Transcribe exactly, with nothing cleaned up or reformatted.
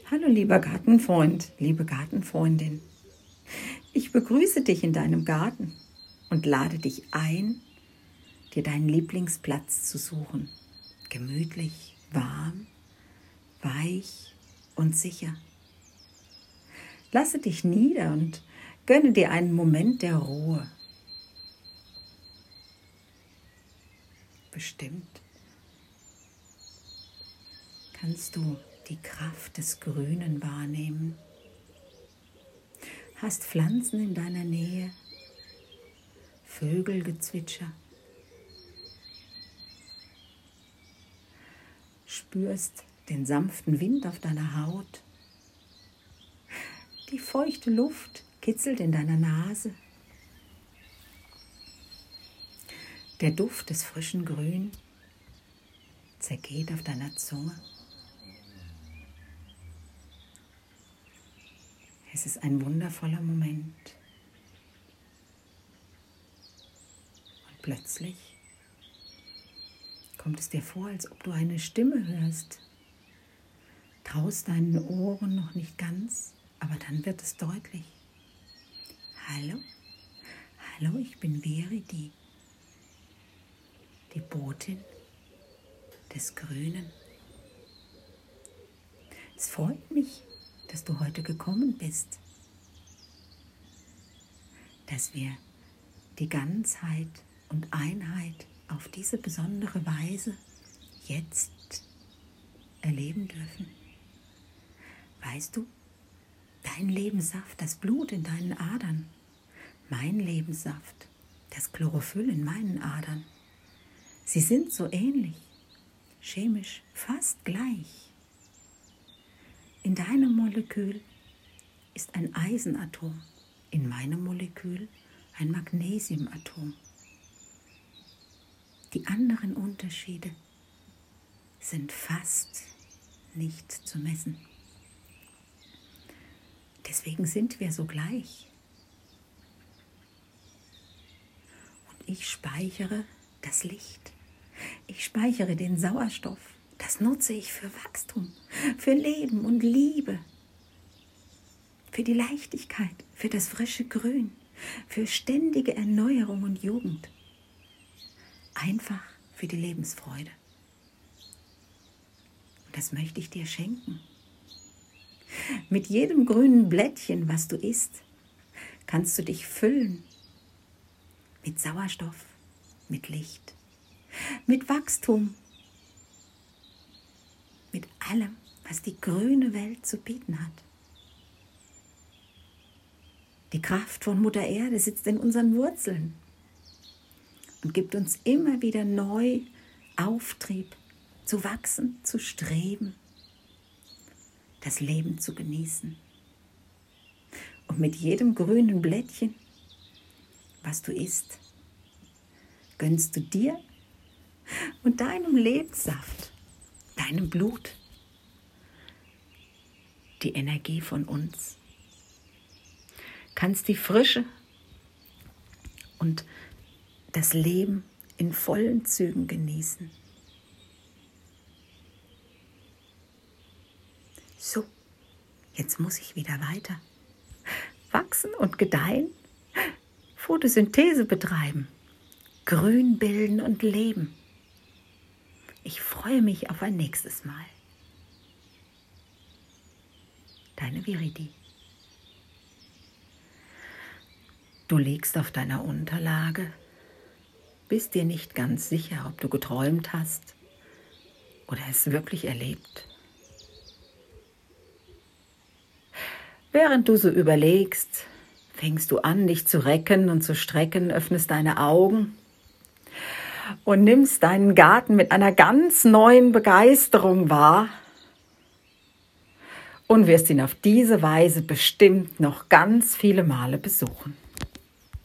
Hallo lieber Gartenfreund, liebe Gartenfreundin. Ich begrüße dich in deinem Garten und lade dich ein, dir deinen Lieblingsplatz zu suchen. Gemütlich, warm, weich und sicher. Lasse dich nieder und gönne dir einen Moment der Ruhe. Bestimmt kannst du die Kraft des Grünen wahrnehmen. Hast Pflanzen in deiner Nähe, Vögelgezwitscher. Spürst den sanften Wind auf deiner Haut. Die feuchte Luft kitzelt in deiner Nase. Der Duft des frischen Grün zergeht auf deiner Zunge. Es ist ein wundervoller Moment. Und plötzlich kommt es dir vor, als ob du eine Stimme hörst. Traust deinen Ohren noch nicht ganz, aber dann wird es deutlich. Hallo, hallo, ich bin Verity, die Botin des Grünen. Es freut mich, dass du heute gekommen bist, dass wir die Ganzheit und Einheit auf diese besondere Weise jetzt erleben dürfen. Weißt du, dein Lebenssaft, das Blut in deinen Adern, mein Lebenssaft, das Chlorophyll in meinen Adern, sie sind so ähnlich, chemisch fast gleich. In deinem Molekül ist ein Eisenatom, in meinem Molekül ein Magnesiumatom. Die anderen Unterschiede sind fast nicht zu messen. Deswegen sind wir so gleich. Und ich speichere das Licht. Ich speichere den Sauerstoff. Das nutze ich für Wachstum, für Leben und Liebe, für die Leichtigkeit, für das frische Grün, für ständige Erneuerung und Jugend. Einfach für die Lebensfreude. Und das möchte ich dir schenken. Mit jedem grünen Blättchen, was du isst, kannst du dich füllen mit Sauerstoff, mit Licht, mit Wachstum, mit allem, was die grüne Welt zu bieten hat. Die Kraft von Mutter Erde sitzt in unseren Wurzeln und gibt uns immer wieder neu Auftrieb, zu wachsen, zu streben, das Leben zu genießen. Und mit jedem grünen Blättchen, was du isst, gönnst du dir und deinem Lebenssaft, deinem Blut, die Energie von uns. Kannst die Frische und das Leben in vollen Zügen genießen. So, jetzt muss ich wieder weiter wachsen und gedeihen, Photosynthese betreiben, Grün bilden und leben. Ich freue mich auf ein nächstes Mal. Deine Verity. Du liegst auf deiner Unterlage, bist dir nicht ganz sicher, ob du geträumt hast oder es wirklich erlebt. Während du so überlegst, fängst du an, dich zu recken und zu strecken, öffnest deine Augen und nimmst deinen Garten mit einer ganz neuen Begeisterung wahr und wirst ihn auf diese Weise bestimmt noch ganz viele Male besuchen.